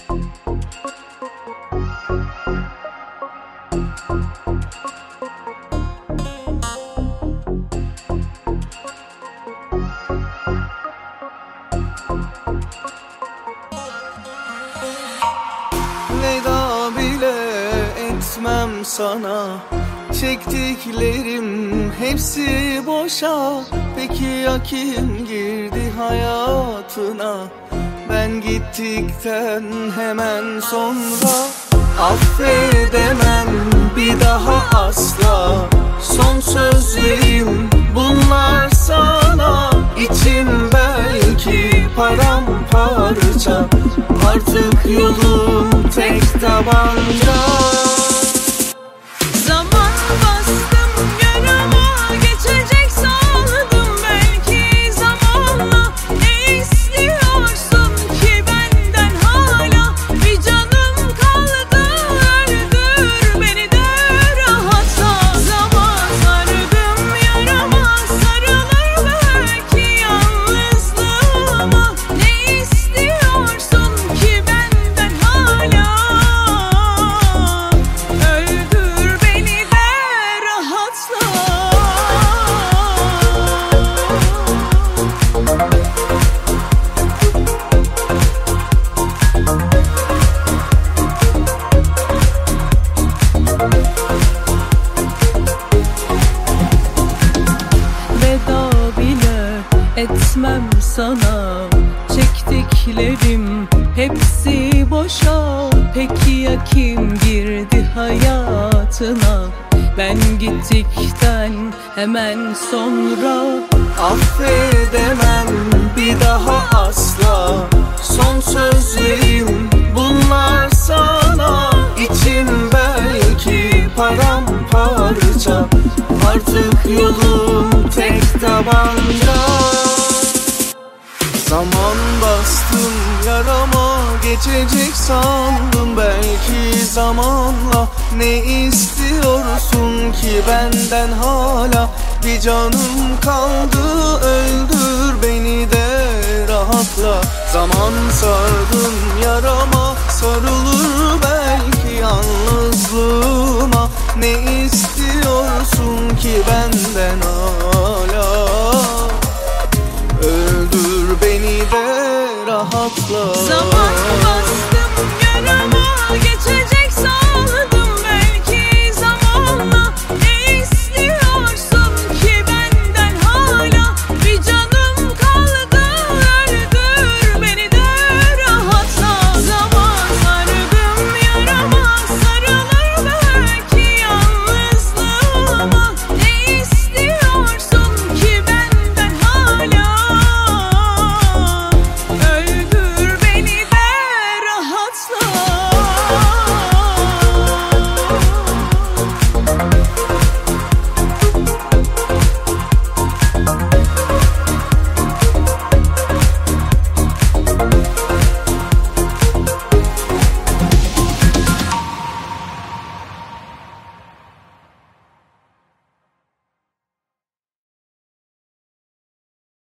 Veda bile etmem sana, çektiklerim hepsi boşa. Peki ya kim girdi hayatına ben gittikten hemen sonra? Affedemem bir daha asla, son sözlerim bunlar sana. İçim belki paramparça, artık yolum tek tabanca. Zaman bastım yarama, geçecek sandım belki zamanla. Ne istiyorsun ki benden hala? Bir canım kaldı, öldür beni de rahatla. Zaman sardım yarama, sarılır belki yalnızlığıma. Ne istiyorsun ki benden hala? Öldür beni de rahatla. Veda bile etmem sana, çektiklerim hepsi boşa. Peki ya kim girdi hayatına ben gittikten hemen sonra? Affedemem bir daha asla, son sözlerim bunlar sana. İçim belki paramparça, artık yolum tek tabanca. Zaman bastım yarama, geçecek sandım belki zamanla. Ne istiyorsun ki benden hala? Bir canım kaldı, öldür beni de rahatla. Zaman sardım